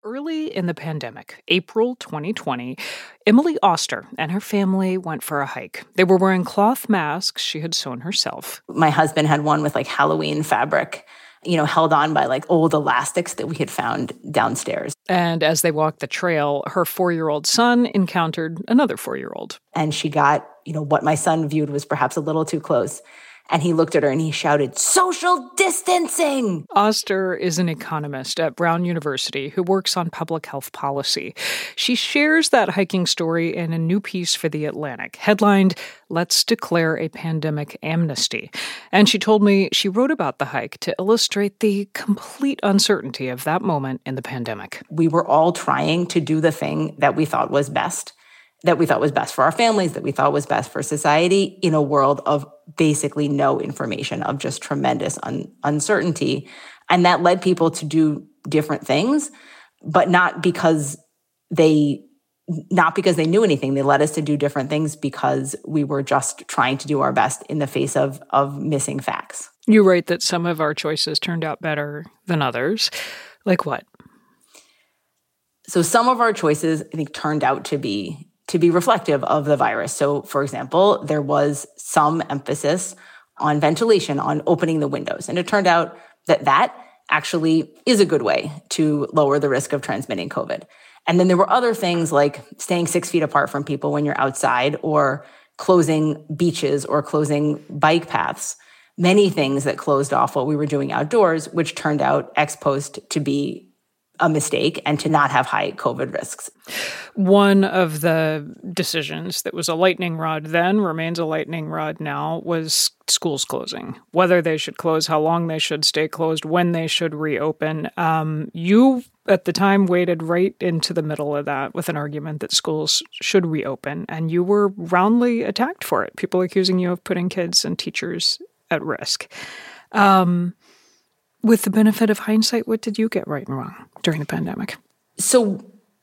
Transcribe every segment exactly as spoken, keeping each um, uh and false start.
Early in the pandemic, April twenty twenty, Emily Oster and her family went for a hike. They were wearing cloth masks she had sewn herself. My husband had one with like Halloween fabric, you know, held on by like old elastics that we had found downstairs. And as they walked the trail, her four-year-old son encountered another four-year-old. And she got, you know, what my son viewed was perhaps a little too close. And he looked at her and he shouted, "Social distancing!" Oster is an economist at Brown University who works on public health policy. She shares that hiking story in a new piece for The Atlantic, headlined, "Let's Declare a Pandemic Amnesty." And she told me she wrote about the hike to illustrate the complete uncertainty of that moment in the pandemic. We were all trying to do the thing that we thought was best, that we thought was best for our families, that we thought was best for society in a world of basically no information, of just tremendous un- uncertainty. And that led people to do different things, but not because they not because they knew anything. They led us to do different things because we were just trying to do our best in the face of of missing facts. You write that some of our choices turned out better than others. Like what? So some of our choices, I think, turned out to be to be reflective of the virus. So, for example, there was some emphasis on ventilation, on opening the windows. And it turned out that that actually is a good way to lower the risk of transmitting COVID. And then there were other things like staying six feet apart from people when you're outside, or closing beaches or closing bike paths. Many things that closed off what we were doing outdoors, which turned out ex post to be a mistake and to not have high COVID risks. One of the decisions that was a lightning rod then, remains a lightning rod now, was schools closing. Whether they should close, how long they should stay closed, when they should reopen. Um, you, at the time, waded right into the middle of that with an argument that schools should reopen, and you were roundly attacked for it. People accusing you of putting kids and teachers at risk. Um, with the benefit of hindsight, what did you get right and wrong during the pandemic? So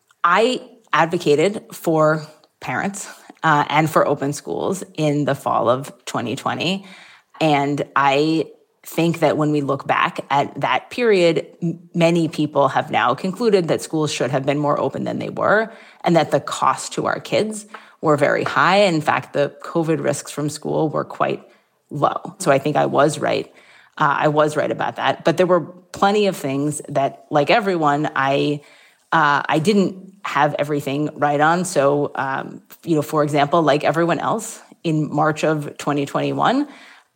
I advocated for parents uh, and for open schools in the fall of twenty twenty. And I think that when we look back at that period, m- many people have now concluded that schools should have been more open than they were, and that the cost to our kids were very high. In fact, the COVID risks from school were quite low. So I think I was right. Uh, I was right about that. But there were plenty of things that, like everyone, I uh, I didn't have everything right on. So, um, you know, for example, like everyone else, in March of twenty twenty-one,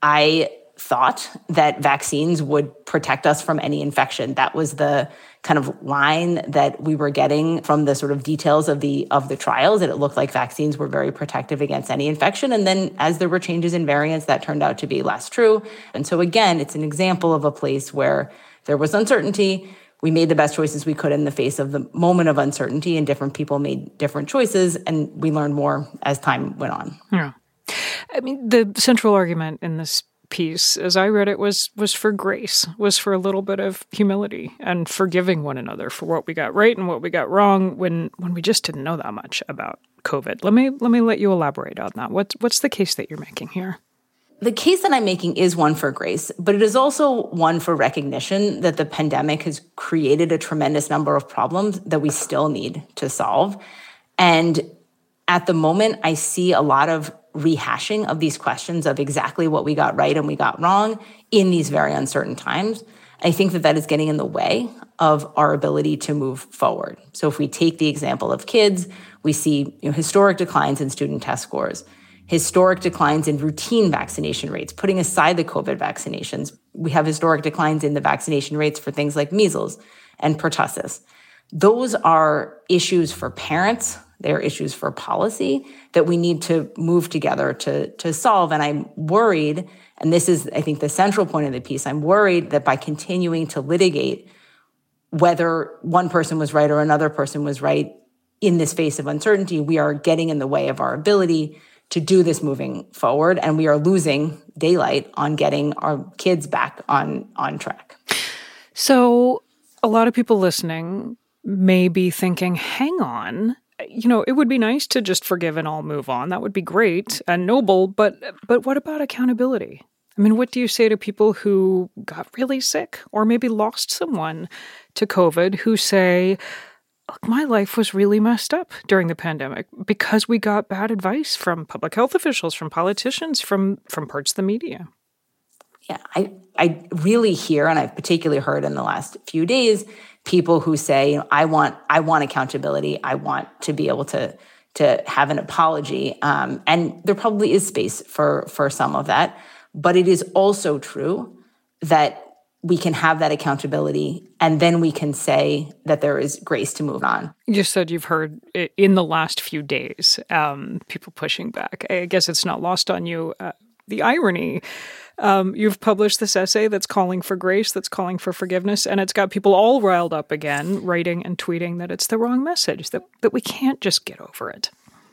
I thought that vaccines would protect us from any infection. That was the kind of line that we were getting from the sort of details of the of the trials, that it looked like vaccines were very protective against any infection. And then as there were changes in variants, that turned out to be less true. And so again, it's an example of a place where there was uncertainty. We made the best choices we could in the face of the moment of uncertainty, and different people made different choices, and we learned more as time went on. Yeah. I mean, the central argument in this piece, as I read it, was was for grace, was for a little bit of humility and forgiving one another for what we got right and what we got wrong when when we just didn't know that much about COVID. Let me let me let you elaborate on that. What's what's the case that you're making here? The case that I'm making is one for grace, but it is also one for recognition that the pandemic has created a tremendous number of problems that we still need to solve. And at the moment, I see a lot of rehashing of these questions of exactly what we got right and we got wrong in these very uncertain times. I think that that is getting in the way of our ability to move forward. So if we take the example of kids, we see, you know, historic declines in student test scores, historic declines in routine vaccination rates. Putting aside the COVID vaccinations, we have historic declines in the vaccination rates for things like measles and pertussis. Those are issues for parents. They're issues for policy that we need to move together to, to solve. And I'm worried, and this is, I think, the central point of the piece, I'm worried that by continuing to litigate whether one person was right or another person was right in this face of uncertainty, we are getting in the way of our ability to do this moving forward. And we are losing daylight on getting our kids back on, on track. So a lot of people listening may be thinking, hang on, you know, it would be nice to just forgive and all move on. That would be great and noble, but but what about accountability? I mean, what do you say to people who got really sick or maybe lost someone to COVID who say, look, my life was really messed up during the pandemic because we got bad advice from public health officials, from politicians, from from parts of the media. Yeah, I, I really hear, and I've particularly heard in the last few days, people who say, you know, I want I want accountability. I want to be able to, to have an apology. Um, and there probably is space for, for some of that. But it is also true that we can have that accountability, and then we can say that there is grace to move on. You said you've heard in the last few days, um, people pushing back. I guess it's not lost on you, uh, the irony. Um, you've published this essay that's calling for grace, that's calling for forgiveness, and it's got people all riled up again, writing and tweeting that it's the wrong message, that, that we can't just get over it.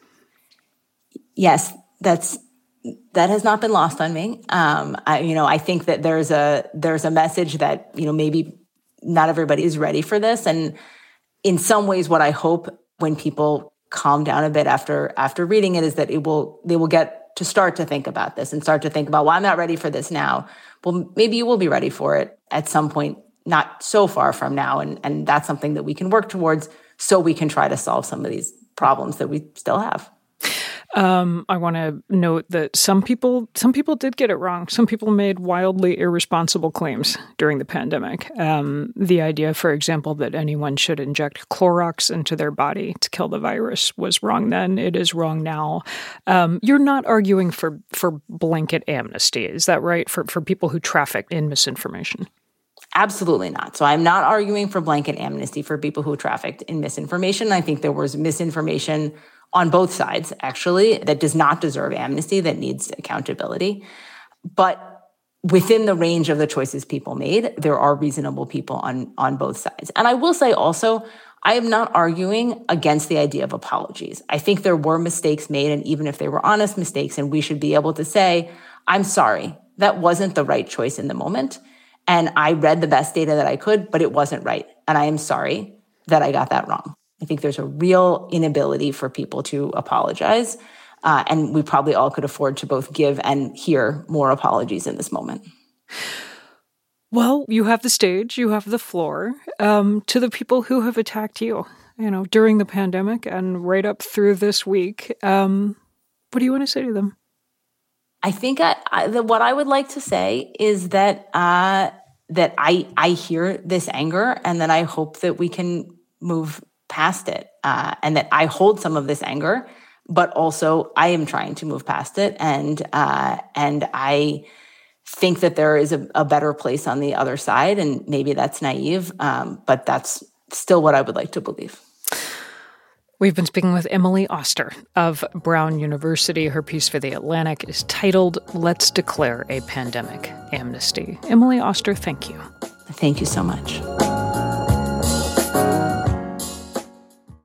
Yes, that's that has not been lost on me. Um, I, you know, I think that there's a there's a message that, you know, maybe not everybody is ready for this, and in some ways, what I hope when people calm down a bit after after reading it is that it will they will get to start to think about this and start to think about, well, I'm not ready for this now. Well, maybe you will be ready for it at some point, not so far from now. And, and that's something that we can work towards so we can try to solve some of these problems that we still have. Um, I want to note that some people, some people did get it wrong. Some people made wildly irresponsible claims during the pandemic. Um, the idea, for example, that anyone should inject Clorox into their body to kill the virus was wrong then. It is wrong now. Um, you're not arguing for, for blanket amnesty. Is that right? For, for people who traffic in misinformation? Absolutely not. So I'm not arguing for blanket amnesty for people who trafficked in misinformation. I think there was misinformation on both sides, actually, that does not deserve amnesty, that needs accountability. But within the range of the choices people made, there are reasonable people on, on both sides. And I will say also, I am not arguing against the idea of apologies. I think there were mistakes made, and even if they were honest mistakes, and we should be able to say, I'm sorry, that wasn't the right choice in the moment. And I read the best data that I could, but it wasn't right. And I am sorry that I got that wrong. I think there's a real inability for people to apologize. Uh, and we probably all could afford to both give and hear more apologies in this moment. Well, you have the stage, you have the floor. Um, to the people who have attacked you, you know, during the pandemic and right up through this week, um, what do you want to say to them? I think I, I, the, what I would like to say is that uh, that I I hear this anger, and that I hope that we can move past it, uh, and that I hold some of this anger, but also I am trying to move past it, and uh, and I think that there is a, a better place on the other side, and maybe that's naive, um, but that's still what I would like to believe. We've been speaking with Emily Oster of Brown University. Her piece for The Atlantic is titled, "Let's Declare a Pandemic Amnesty." Emily Oster, thank you. Thank you so much.